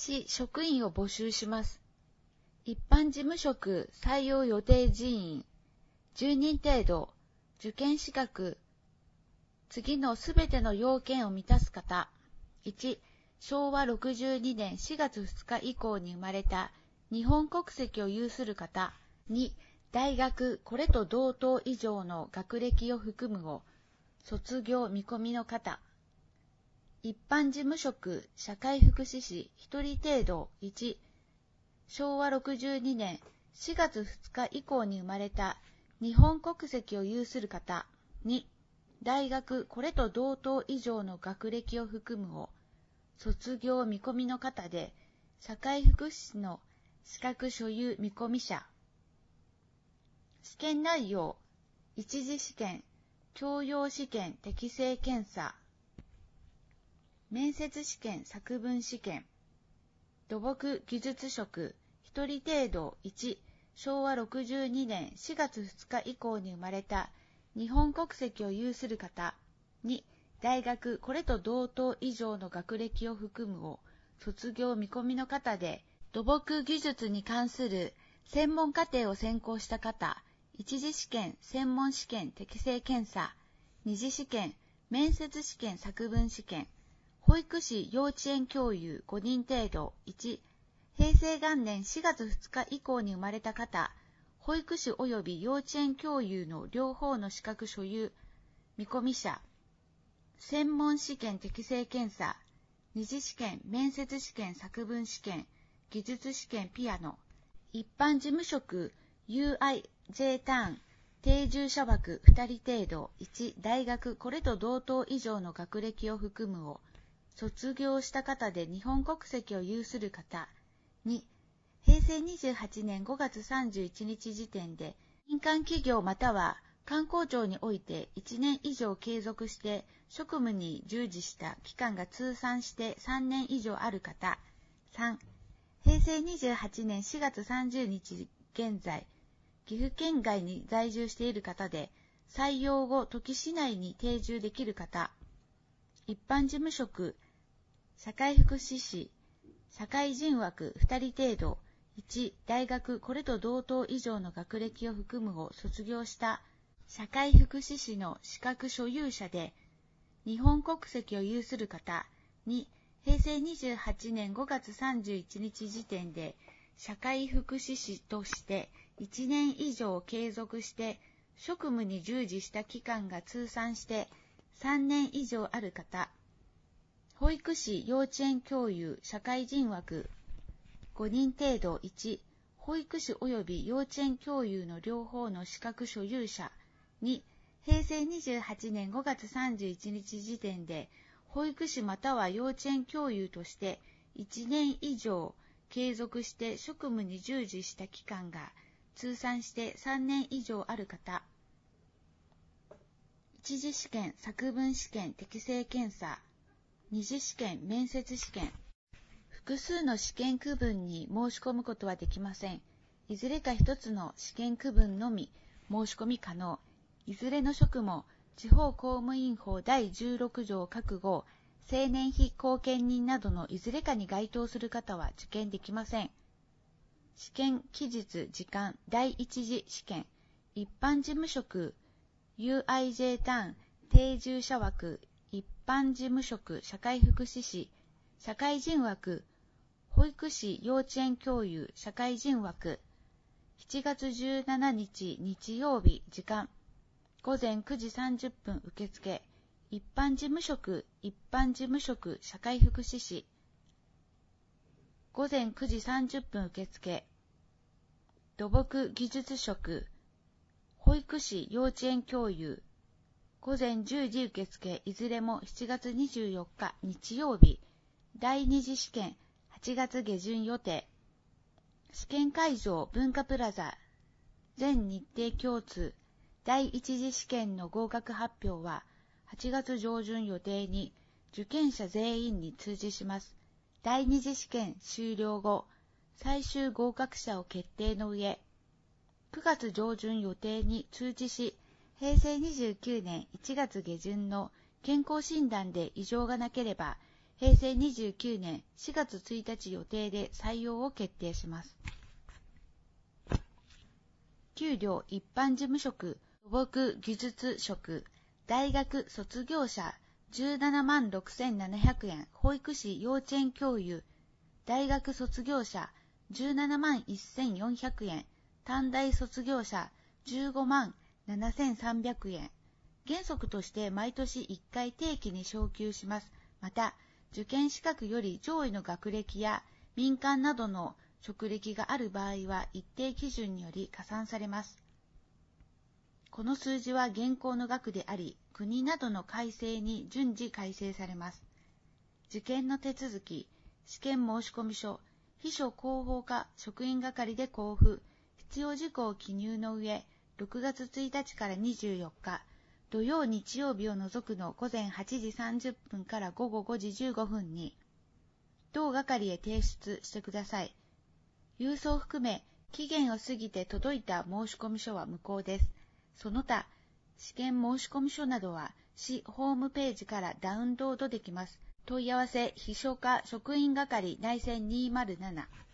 市職員を募集します。一般事務職採用予定人員10人程度、受験資格、次のすべての要件を満たす方。1、昭和62年4月2日以降に生まれた日本国籍を有する方。2、大学これと同等以上の学歴を含むを卒業見込みの方。一般事務職社会福祉士1人程度。1、昭和62年4月2日以降に生まれた日本国籍を有する方。2、大学これと同等以上の学歴を含むを卒業見込みの方で、社会福祉士の資格所有見込み者。試験内容、一次試験、教養試験適性検査、面接試験作文試験、土木技術職1人程度。1、昭和62年4月2日以降に生まれた日本国籍を有する方。2、大学これと同等以上の学歴を含むを卒業見込みの方で、土木技術に関する専門課程を専攻した方。一次試験専門試験適性検査、二次試験面接試験作文試験、保育士幼稚園教諭5人程度。1、平成元年4月2日以降に生まれた方、保育士及び幼稚園教諭の両方の資格所有見込み者。専門試験適性検査、二次試験面接試験作文試験、技術試験ピアノ。一般事務職 UIJ ターン定住者枠2人程度。1、大学これと同等以上の学歴を含むを卒業した方で日本国籍を有する方。2、平成28年5月31日時点で民間企業または官公庁において1年以上継続して職務に従事した期間が通算して3年以上ある方。3、平成28年4月30日現在、岐阜県外に在住している方で、採用後、土岐市内に定住できる方。一般事務職、社会福祉士、社会人枠2人程度。1、大学これと同等以上の学歴を含むを卒業した社会福祉士の資格所有者で、日本国籍を有する方。2、平成28年5月31日時点で、社会福祉士として1年以上継続して職務に従事した期間が通算して3年以上ある方。保育士幼稚園教諭社会人枠5人程度。1、保育士及び幼稚園教諭の両方の資格所有者。2、平成28年5月31日時点で保育士または幼稚園教諭として1年以上継続して職務に従事した期間が通算して3年以上ある方。一次試験作文試験適性検査、二次試験面接試験。複数の試験区分に申し込むことはできません。いずれか一つの試験区分のみ申し込み可能。いずれの職も地方公務員法第16条各号青年非後見人などのいずれかに該当する方は受験できません。試験期日時間第一次試験一般事務職 UIJ ターン定住者枠一般事務職社会福祉士社会人枠保育士幼稚園教諭社会人枠7月17日日曜日時間午前9時30分受付一般事務職社会福祉士午前9時30分受付土木技術職保育士幼稚園教諭午前10時受付いずれも7月24日日曜日第二次試験8月下旬予定試験会場文化プラザ全日程共通第一次試験の合格発表は8月上旬予定に受験者全員に通知します。第二次試験終了後、最終合格者を決定の上、9月上旬予定に通知し、平成29年1月下旬の健康診断で異常がなければ、 平成29年4月1日予定で採用を決定します。給料一般事務職、土木技術職、大学卒業者17万6700円、保育士幼稚園教諭、大学卒業者17万1400円、短大卒業者15万7300円。原則として毎年1回定期に昇給します。また、受験資格より上位の学歴や民間などの職歴がある場合は一定基準により加算されます。この数字は現行の額であり、国などの改正に順次改正されます。受験の手続き、試験申込書、秘書広報課職員係で交付、必要事項を記入の上、6月1日から24日、土曜日曜日を除くの午前8時30分から午後5時15分に、同係へ提出してください。郵送を含め、期限を過ぎて届いた申込書は無効です。その他、試験申込書などは市ホームページからダウンロードできます。問い合わせ、秘書課職員係内線207